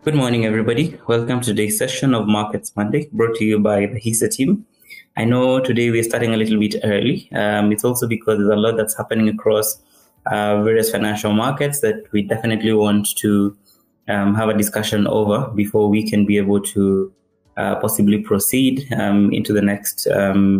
Good morning, everybody. Welcome to today's session of Markets Monday, brought to you by the HISA team. I know today we're starting a little bit early. It's also because there's a lot that's happening across various financial markets that we definitely want to have a discussion over before we can be able to possibly proceed into the next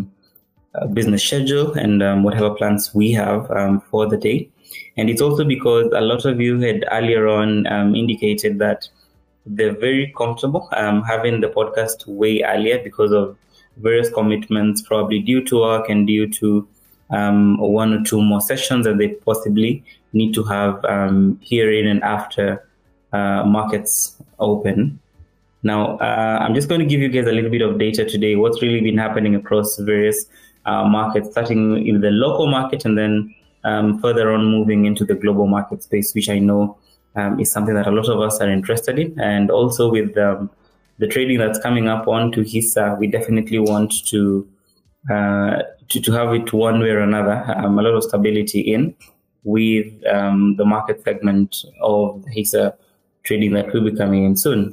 business schedule and whatever plans we have for the day. And it's also because a lot of you had earlier on indicated that they're very comfortable having the podcast way earlier because of various commitments, probably due to work and due to one or two more sessions that they possibly need to have here in and after markets open. Now, I'm just going to give you guys a little bit of data today, what's really been happening across various markets, starting in the local market and then further on moving into the global market space, which I know is something that a lot of us are interested in. And also with the trading that's coming up onto HISA, we definitely want to have it one way or another, a lot of stability in with the market segment of HISA trading that will be coming in soon.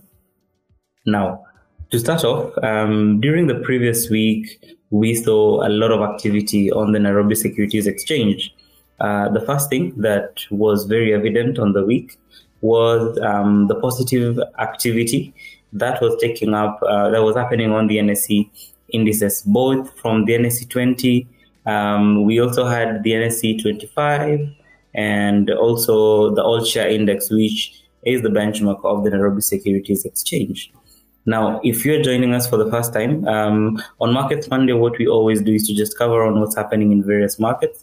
Now, to start off, during the previous week, we saw a lot of activity on the Nairobi Securities Exchange. The first thing that was very evident on the week was the positive activity that was taking up, that was happening on the NSE indices, both from the NSE 20. We also had the NSE 25 and also the All Share Index, which is the benchmark of the Nairobi Securities Exchange. Now, if you're joining us for the first time, on Markets Monday, what we always do is to just cover on what's happening in various markets,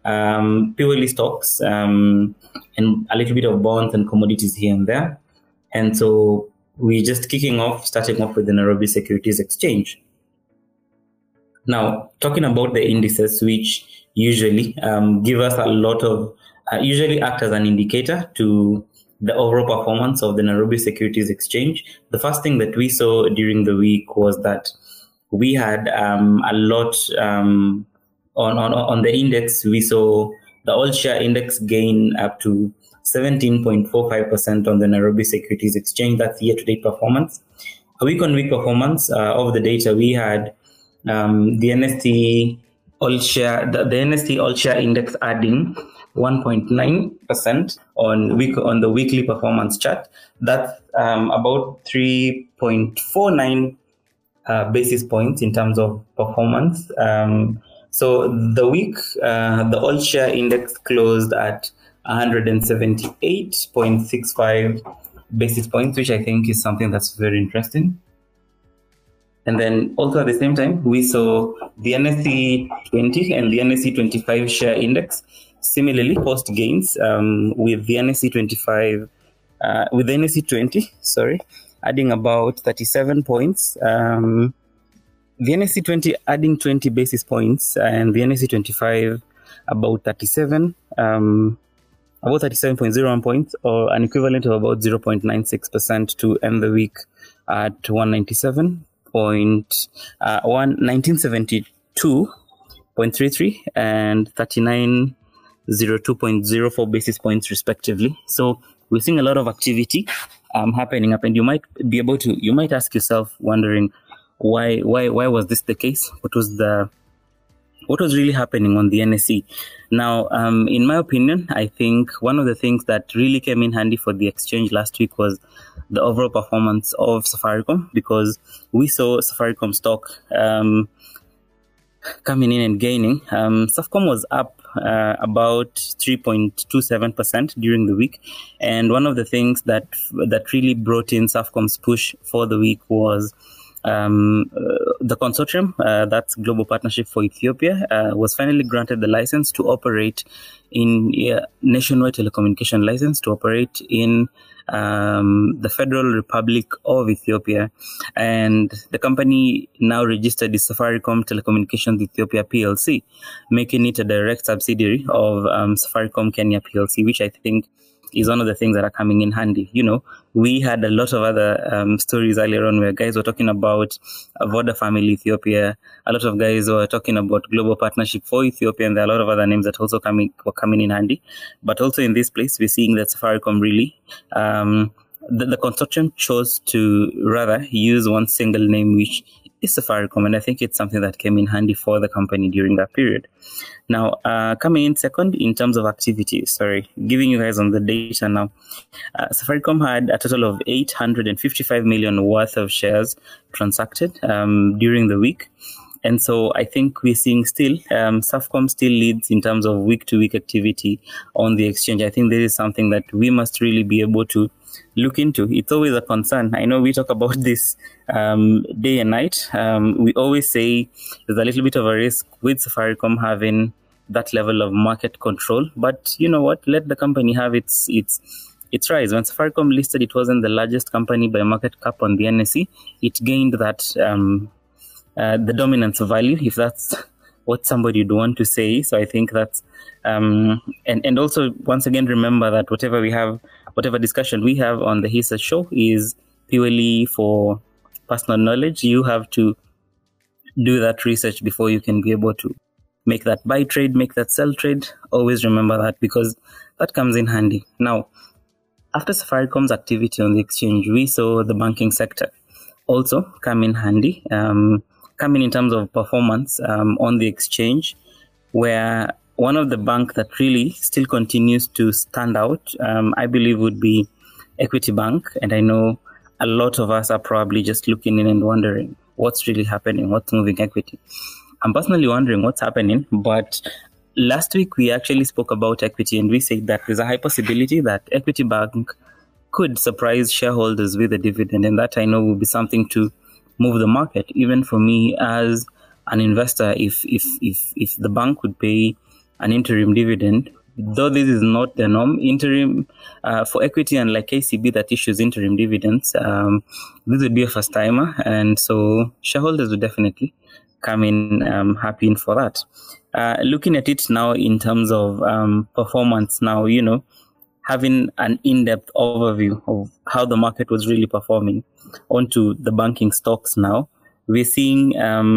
purely stocks, and a little bit of bonds and commodities here and there. And so we're just starting off with the Nairobi Securities Exchange. Now, talking about the indices, which usually give us a lot of, usually act as an indicator to the overall performance of the Nairobi Securities Exchange. The first thing that we saw during the week was that we had a lot on the index. We saw the All Share Index gain up to 17.45% on the Nairobi Securities Exchange. That's year-to-date performance. A week-on-week performance of the data, we had the NSE All Share, the NSE All Share Index adding 1.9% on the weekly performance chart. That's about 3.49 basis points in terms of performance. So the week, the All Share Index closed at 178.65 basis points, which I think is something that's very interesting. And then also at the same time, we saw the NSE 20 and the NSE 25 share index similarly post gains, with the NSE 25, with the NSE 20, adding about 37 points. The NSE 20 adding 20 basis points, and the NSE 25 about 37.01 points, or an equivalent of about 0.96% to end the week at 1972.33 and 3902.04 basis points respectively. So we're seeing a lot of activity happening up, and you might ask yourself, wondering why was this the case? What was really happening on the NSE? Now, in my opinion, I think one of the things that really came in handy for the exchange last week was the overall performance of Safaricom, because we saw Safaricom stock coming in and gaining. Safcom was up about 3.27% during the week, and one of the things that really brought in Safcom's push for the week was the consortium, that's Global Partnership for Ethiopia, was finally granted the license to operate in nationwide telecommunication license to operate in the Federal Republic of Ethiopia, and the company now registered is Safaricom Telecommunications Ethiopia PLC, making it a direct subsidiary of Safaricom Kenya PLC, which I think is one of the things that are coming in handy. You know, we had a lot of other stories earlier on where guys were talking about Voda Family Ethiopia. A lot of guys were talking about Global Partnership for Ethiopia, and there are a lot of other names that also were coming in handy. But also in this place, we're seeing that Safaricom really the consortium chose to rather use one single name, which is Safaricom, and I think it's something that came in handy for the company during that period. Now, coming in second in terms of activities, giving you guys on the data now. Safaricom had a total of 855 million worth of shares transacted during the week. And so I think we're seeing still, Safcom still leads in terms of week-to-week activity on the exchange. I think this is something that we must really be able to look into. It's always a concern. I know we talk about this day and night. We always say there's a little bit of a risk with Safaricom having that level of market control. But you know what? Let the company have its rise. When Safaricom listed, it wasn't the largest company by market cap on the NSE. It gained that the dominance of value, if that's what somebody would want to say. So I think that's and also once again remember that whatever discussion we have on the HISA show is purely for personal knowledge. You have to do that research before you can be able to make that buy trade, make that sell trade. Always remember that, because that comes in handy. Now, after Safaricom's activity on the exchange, we saw the banking sector also come in handy. Coming in terms of performance on the exchange, where one of the bank that really still continues to stand out, I believe, would be Equity Bank. And I know a lot of us are probably just looking in and wondering what's really happening, what's moving Equity. I'm personally wondering what's happening, but last week we actually spoke about Equity, and we said that there's a high possibility that Equity Bank could surprise shareholders with a dividend, and that I know will be something to move the market. Even for me as an investor, if the bank would pay an interim dividend, though this is not the norm, interim for Equity, and like KCB that issues interim dividends, this would be a first timer, and so shareholders would definitely come in happy in for that. Looking at it now in terms of performance, now having an in-depth overview of how the market was really performing onto the banking stocks now, we're seeing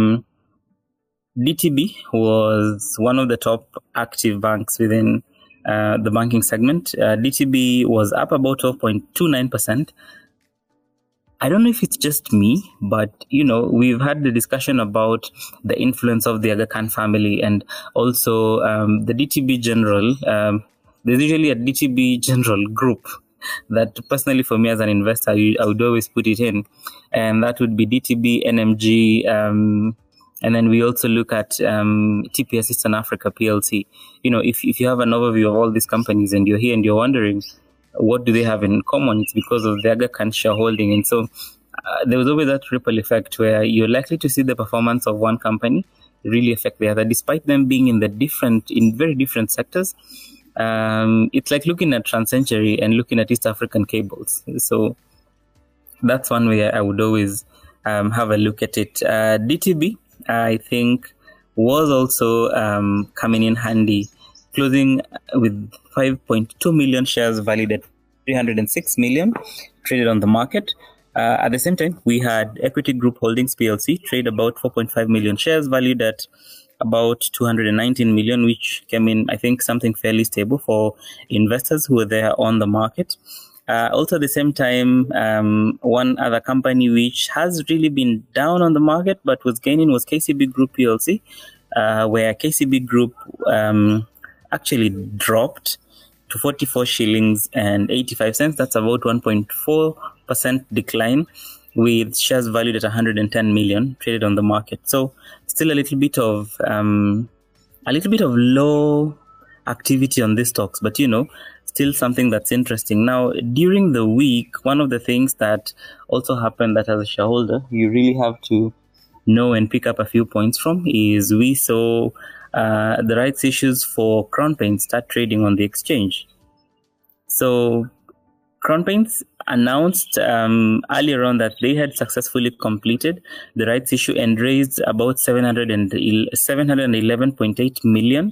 DTB was one of the top active banks within the banking segment. DTB was up about 12.29%. I don't know if it's just me, but, we've had the discussion about the influence of the Aga Khan family, and also the DTB General. There's usually a DTB General group that personally for me as an investor, I would always put it in. And that would be DTB, NMG, and then we also look at TPS Eastern Africa PLC. If you have an overview of all these companies and you're here and you're wondering, what do they have in common? It's because of the Aga Khan shareholding. And so there was always that ripple effect where you're likely to see the performance of one company really affect the other, despite them being in very different sectors. It's like looking at TransCentury and looking at East African cables. So that's one way I would always have a look at it. DTB, I think, was also coming in handy, closing with 5.2 million shares valued at 306 million traded on the market. At the same time, we had Equity Group Holdings PLC trade about 4.5 million shares valued at about 219 million, which came in, I think, something fairly stable for investors who were there on the market. Also, at the same time, one other company which has really been down on the market but was gaining was KCB Group PLC, where KCB Group actually dropped to 44 shillings and 85 cents. That's about 1.4% decline, with shares valued at 110 million traded on the market. So still a little bit of low activity on these stocks, but still something that's interesting. Now, during the week, one of the things that also happened that as a shareholder you really have to know and pick up a few points from is we saw the rights issues for Crown Paints start trading on the exchange. So Crown Paints announced earlier on that they had successfully completed the rights issue and raised about 711.8 million.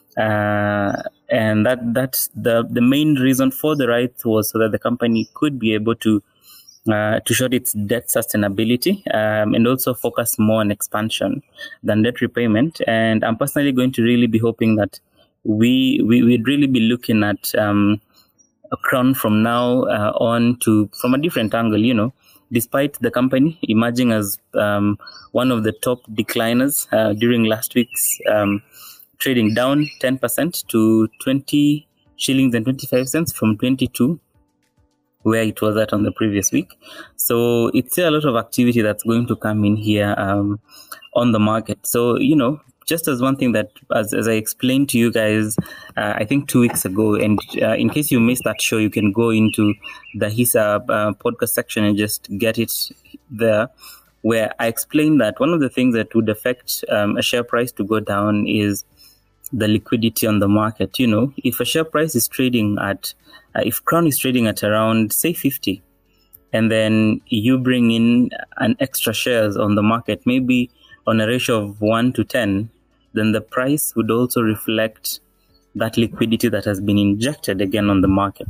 And that's the main reason for the rights was so that the company could be able to show its debt sustainability and also focus more on expansion than debt repayment. And I'm personally going to really be hoping that we'd really be looking at Crown from now on from a different angle, despite the company emerging as one of the top decliners during last week's trading down 10% to 20 shillings and 25 cents from 22 where it was at on the previous week. So it's a lot of activity that's going to come in here on the market. So, just as one thing that, as I explained to you guys, I think 2 weeks ago, and in case you missed that show, you can go into the HISA podcast section and just get it there, where I explained that one of the things that would affect a share price to go down is the liquidity on the market. If a share price is trading at, if Crown is trading at around, say, 50, and then you bring in an extra shares on the market, maybe on a ratio of 1 to 10, then the price would also reflect that liquidity that has been injected again on the market.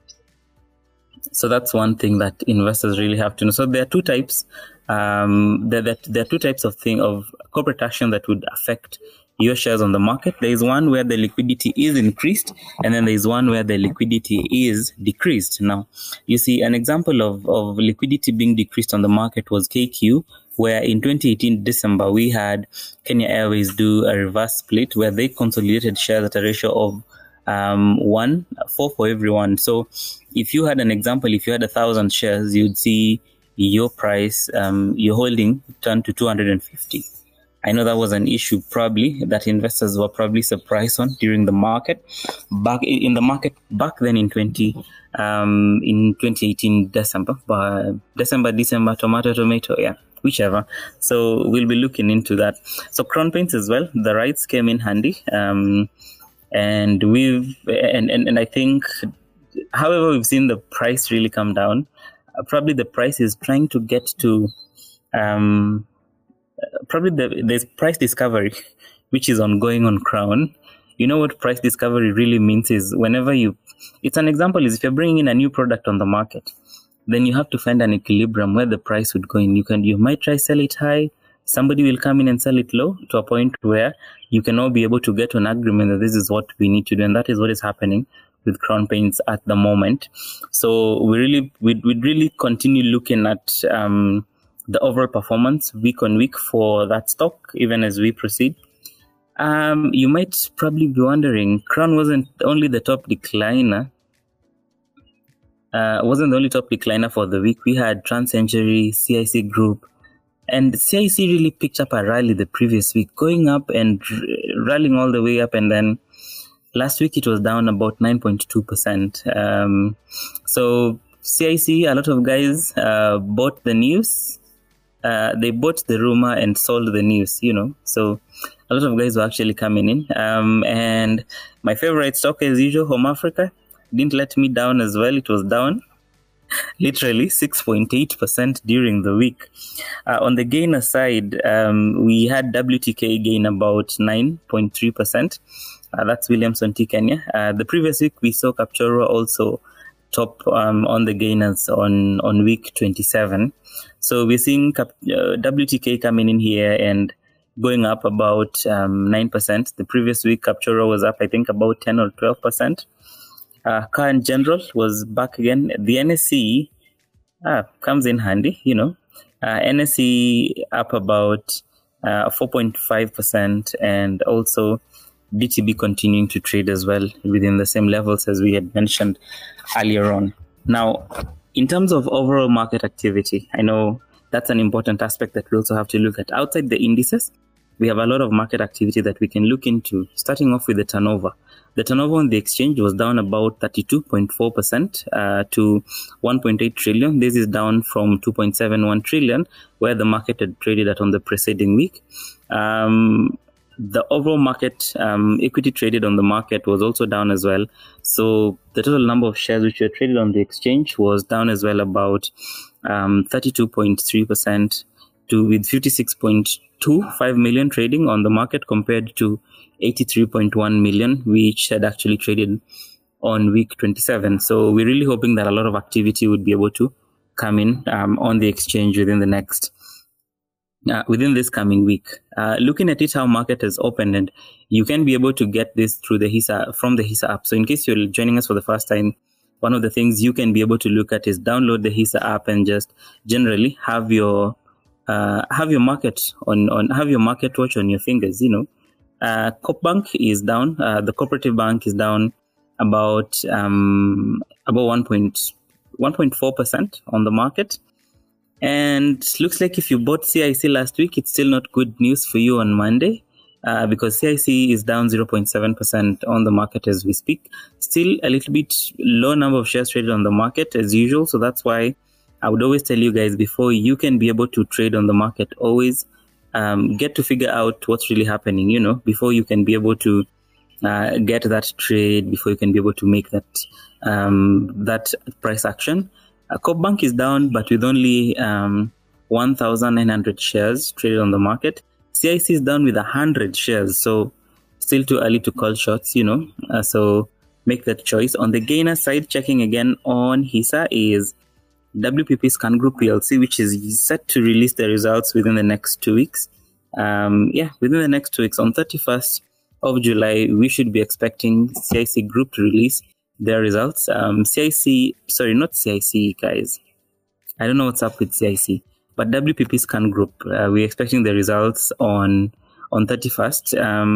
So that's one thing that investors really have to know. So there are two types. There are two types of corporate action that would affect your shares on the market. There is one where the liquidity is increased, and then there is one where the liquidity is decreased. Now, you see, an example of liquidity being decreased on the market was KQ, where in 2018 December, we had Kenya Airways do a reverse split where they consolidated shares at a ratio of 4 for everyone. So if you had 1,000 shares, you'd see your price, your holding turn to 250. I know that was an issue probably that investors were probably surprised on during the market back then in 2018 December, tomato, yeah, whichever. So we'll be looking into that. So Crown Paints as well, the rights came in handy, and I think, however, we've seen the price really come down. Probably the price is trying to get to there's price discovery, which is ongoing on Crown. You know what price discovery really means is whenever it's an example is if you're bringing in a new product on the market, then you have to find an equilibrium where the price would go in. You might try sell it high. Somebody will come in and sell it low to a point where you can all be able to get to an agreement that this is what we need to do. And that is what is happening with Crown Paints at the moment. So we'd really continue looking at the overall performance week on week for that stock, even as we proceed. You might probably be wondering, Crown wasn't only the top decliner. Wasn't the only top decliner for the week. We had TransCentury, CIC Group, and CIC really picked up a rally the previous week, going up and rallying all the way up, and then last week it was down about 9.2%. So CIC, a lot of guys bought the news. They bought the rumor and sold the news, So a lot of guys were actually coming in. And my favorite stock, as usual, Home Africa, didn't let me down as well. It was down literally 6.8% during the week. On the gainer side, we had WTK gain about 9.3%. That's Williamson T. Kenya. The previous week, we saw Kapchorwa also top on the gainers on week 27. So we're seeing WTK coming in here and going up about 9%. The previous week, Kapchorwa was up, I think, about 10 or 12%. Car in general was back again. The NSE comes in handy, NSE up about 4.5%, and also DTB continuing to trade as well within the same levels as we had mentioned earlier on. Now, in terms of overall market activity, I know that's an important aspect that we also have to look at. Outside the indices, we have a lot of market activity that we can look into, starting off with the turnover. The turnover on the exchange was down about 32.4% to 1.8 trillion. This is down from 2.71 trillion, where the market had traded at on the preceding week. The overall market, equity traded on the market was also down as well. So the total number of shares which were traded on the exchange was down as well, about 32.3% with 56.25 million trading on the market compared to 83.1 million, which had actually traded on week 27. So we're really hoping that a lot of activity would be able to come in on the exchange within this coming week. Looking at it, how market has opened, and you can be able to get this through from the HISA app. So in case you're joining us for the first time, one of the things you can be able to look at is download the HISA app and just generally have your market have your market watch on your fingers. Coop Bank is down. The Cooperative Bank is down about 1.4% on the market. And looks like if you bought CIC last week, it's still not good news for you on Monday, because CIC is down 0.7% on the market as we speak. Still a little bit low number of shares traded on the market as usual. So that's why I would always tell you guys, before you can be able to trade on the market, always get to figure out what's really happening, before you can be able to get that trade, before you can be able to make that price action. Coop Bank is down, but with only 1,900 shares traded on the market. CIC is down with 100 shares, so still too early to call shots, so make that choice. On the gainer side, checking again on HISA is WPP Scan Group PLC, which is set to release the results within the next 2 weeks. Within the next 2 weeks, on 31st of July, we should be expecting CIC Group to release their results. Not CIC, guys. I don't know what's up with CIC, but WPP Scan Group, we're expecting the results on 31st.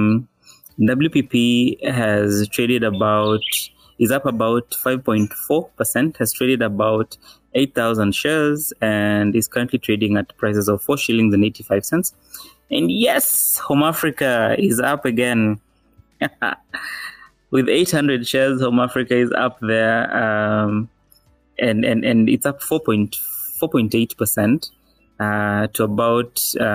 WPP is up about 5.4%, has traded about 8,000 shares, and is currently trading at prices of 4 shillings and 85 cents. And yes, Home Africa is up again. With 800 shares, Home Africa is up there, and it's up 4.8% to about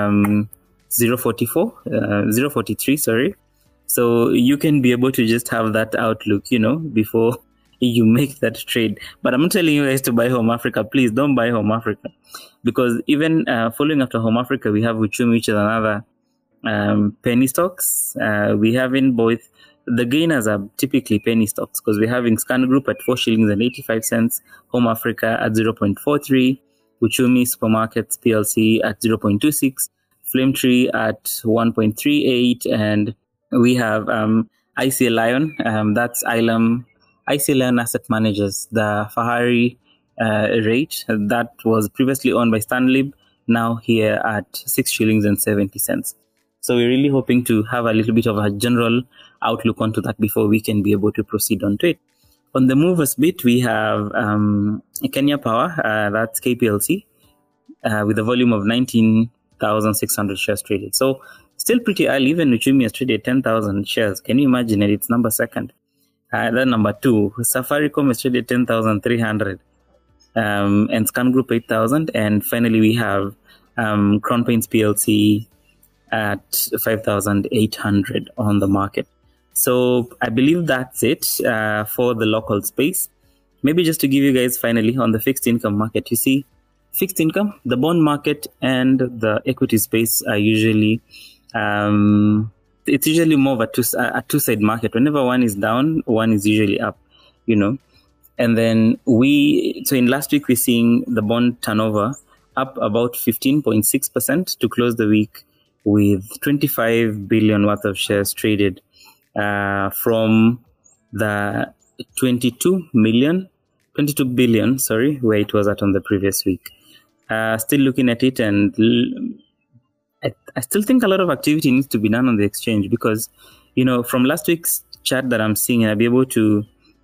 0.43. Sorry. So you can be able to just have that outlook, before you make that trade. But I'm not telling you guys to buy Home Africa. Please don't buy Home Africa, because even following after Home Africa, we have Uchumi, which is another penny stocks. We have in both. The gainers are typically penny stocks, because we're having Scan Group at 4 shillings and 85 cents, Home Africa at 0.43, Uchumi Supermarkets PLC at 0.26, Flametree at 1.38, and we have ICA Lion, that's ICA Lion Asset Managers, the Fahari rate that was previously owned by Stanlib, now here at 6 shillings and 70 cents. So we're really hoping to have a little bit of a general outlook onto that before we can be able to proceed onto it. On the movers bit, we have Kenya Power, that's KPLC, with a volume of 19,600 shares traded. So still pretty early. Even Uchumi has traded 10,000 shares. Can you imagine it? It's number second. Then number 2, Safaricom has traded 10,300, and Scan Group 8,000. And finally, we have Crown Paints PLC at 5,800 on the market. So I believe that's it for the local space. Maybe just to give you guys finally on the fixed income market, you see, fixed income, the bond market and the equity space are usually, it's usually more of a two-side market. Whenever one is down, one is usually up, And then in last week, we're seeing the bond turnover up about 15.6% to close the week with 25 billion worth of shares traded from the 22 billion, where it was at on the previous week. Still looking at it, and I still think a lot of activity needs to be done on the exchange, because, from last week's chart that I'm seeing, I'll be able to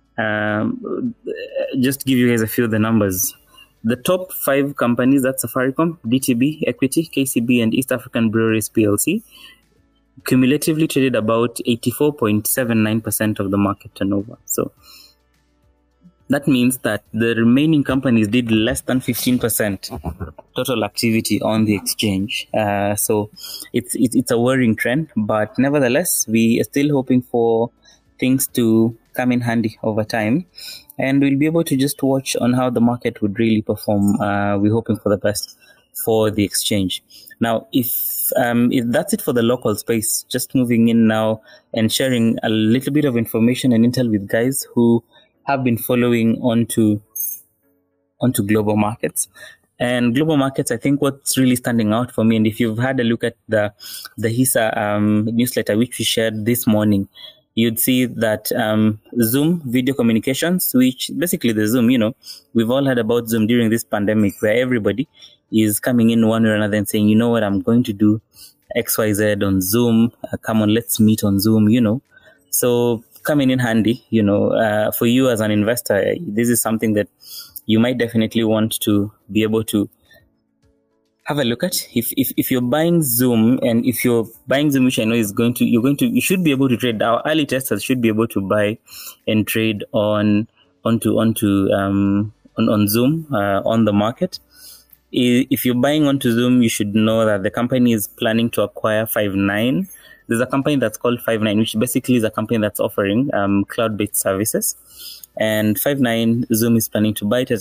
just give you guys a few of the numbers. The top 5 companies, that's Safaricom, DTB, Equity, KCB, and East African Breweries PLC, cumulatively traded about 84.79% of the market turnover. So that means that the remaining companies did less than 15% total activity on the exchange. So it's a worrying trend, but nevertheless, we are still hoping for things to come in handy over time, and we'll be able to just watch on how the market would really perform. We're hoping for the best for the exchange. Now, if that's it for the local space, just moving in now and sharing a little bit of information and intel with guys who have been following onto global markets. And global markets, I think what's really standing out for me, and if you've had a look at the HISA newsletter, which we shared this morning, you'd see that Zoom video communications, which basically the Zoom, we've all heard about Zoom during this pandemic, where everybody is coming in one way or another and saying, you know what, I'm going to do XYZ on Zoom. Come on, let's meet on Zoom, So coming in handy, for you as an investor, this is something that you might definitely want to be able to have a look at. If you're buying Zoom, and if you're buying Zoom, which I know you should be able to trade. Our early testers should be able to buy and trade on Zoom on the market. If you're buying onto Zoom, you should know that the company is planning to acquire Five9. There's a company that's called Five9, which basically is a company that's offering cloud-based services. And Five9, Zoom is planning to buy it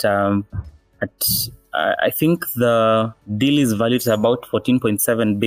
I think the deal is valued at about $14.7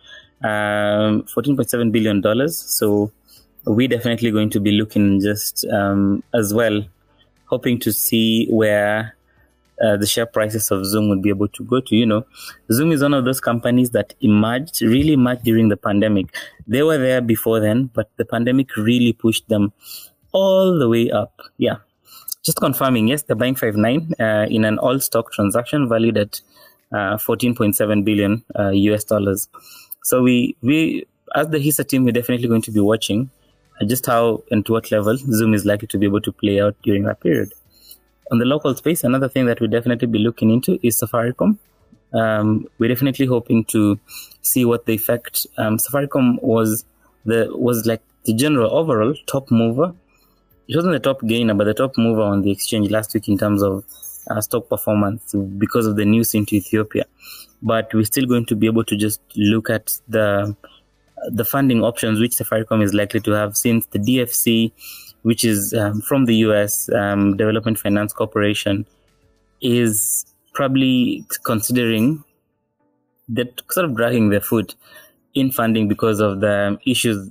billion. So we're definitely going to be looking just as well, hoping to see where the share prices of Zoom would be able to go to. Zoom is one of those companies that really emerged during the pandemic. They were there before then, but the pandemic really pushed them all the way up. Yeah. Just confirming, yes, they're buying Five9 in an all-stock transaction valued at $14.7 billion US dollars. So we as the HISA team, we're definitely going to be watching just how and to what level Zoom is likely to be able to play out during that period. On the local space, another thing that we'll definitely be looking into is Safaricom. We're definitely hoping to see what the effect. Safaricom was like the general overall top mover. It wasn't the top gainer, but the top mover on the exchange last week in terms of stock performance because of the news into Ethiopia. But we're still going to be able to just look at the funding options which Safaricom is likely to have, since the DFC, which is from the US Development Finance Corporation, is probably considering that sort of dragging their foot in funding because of the issues,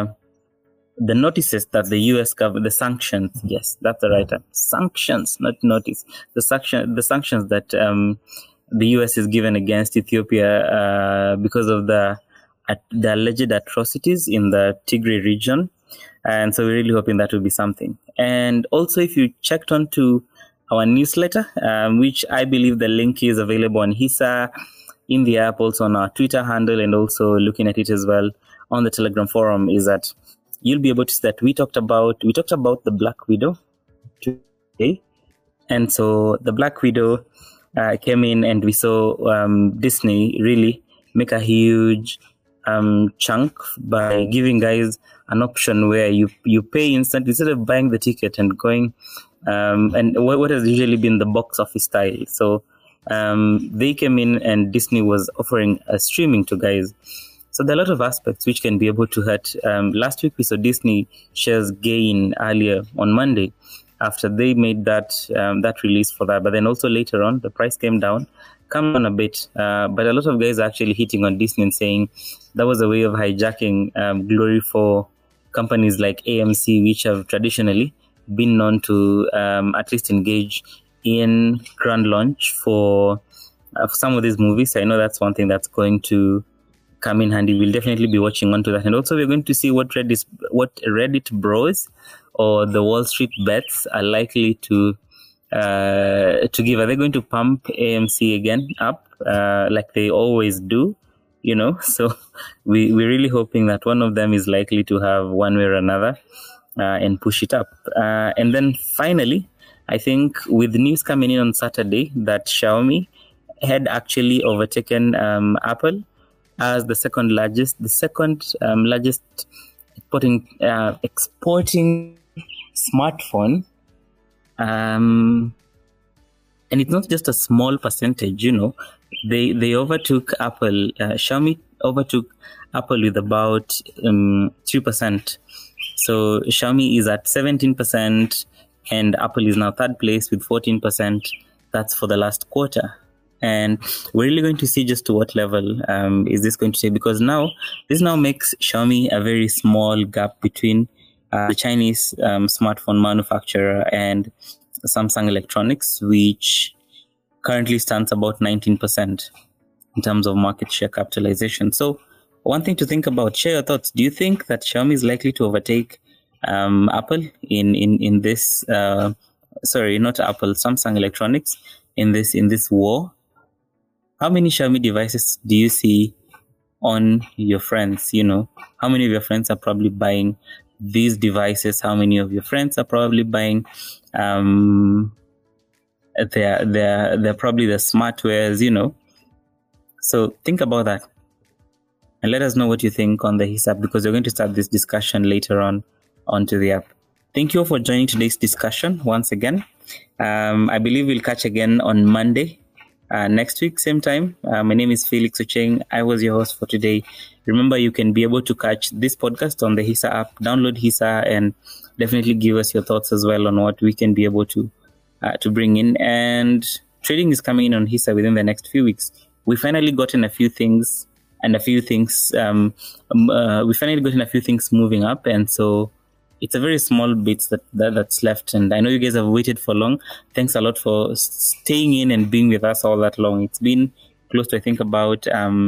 the notices that the US government, the sanctions, yes, that's the right term, sanctions, not notice, the sanctions that the US is given against Ethiopia because of the alleged atrocities in the Tigray region. And so we're really hoping that will be something. And also, if you checked onto our newsletter, which I believe the link is available on HISA, in the app, also on our Twitter handle, and also looking at it as well on the Telegram forum, is that you'll be able to see that we talked about the Black Widow today. And so the Black Widow came in, and we saw Disney really make a huge chunk by giving guys an option where you pay instantly instead of buying the ticket and going and what has usually been the box office style. So they came in, and Disney was offering a streaming to guys. So there are a lot of aspects which can be able to hurt. Last week we saw Disney shares gain earlier on Monday after they made that release for that. But then also later on, the price came down a bit. But a lot of guys are actually hitting on Disney and saying that was a way of hijacking glory for companies like AMC, which have traditionally been known to at least engage in grand launch for some of these movies. I know that's one thing that's going to come in handy. We'll definitely be watching onto that, and also we're going to see what Reddit bros or the Wall Street bets are likely to give. Are they going to pump AMC again up like they always do? So we're really hoping that one of them is likely to have one way or another and push it up. And then finally, I think with the news coming in on Saturday that Xiaomi had actually overtaken Apple as the second largest exporting smartphone, and it's not just a small percentage. They overtook Apple. Xiaomi overtook Apple with about 3%. So Xiaomi is at 17%, and Apple is now third place with 14%. That's for the last quarter. And we're really going to see just to what level is this going to take, because this now makes Xiaomi a very small gap between the Chinese smartphone manufacturer and Samsung Electronics, which currently stands about 19% in terms of market share capitalization. So one thing to think about. Share your thoughts. Do you think that Xiaomi is likely to overtake Apple in this? Sorry, not Apple. Samsung Electronics in this war. How many Xiaomi devices do you see on your friends? How many of your friends are probably buying these devices? How many of your friends are probably buying they're probably the smartwares? So think about that and let us know what you think on the His app, because we're going to start this discussion later on onto the app. Thank you all for joining today's discussion once again. I believe we'll catch again on Monday next week, same time. My name is Felix Ocheng. I was your host for today. Remember, you can be able to catch this podcast on the HISA app. Download HISA and definitely give us your thoughts as well on what we can be able to bring in. And trading is coming in on HISA within the next few weeks. We finally gotten a few things moving up, and so it's a very small bit that's left. And I know you guys have waited for long. Thanks a lot for staying in and being with us all that long. It's been close to, I think, about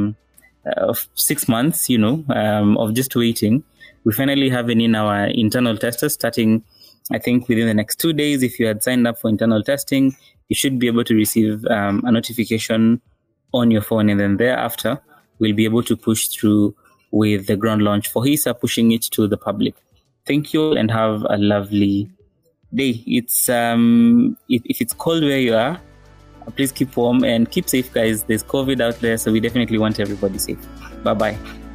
6 months, of just waiting. We finally have in our internal testers starting, I think, within the next 2 days. If you had signed up for internal testing, you should be able to receive a notification on your phone, and then thereafter we'll be able to push through with the ground launch for HISA, pushing it to the public. Thank you all and have a lovely day. It's if it's cold where you are, please keep warm and keep safe, guys. There's COVID out there, so we definitely want everybody safe. Bye-bye.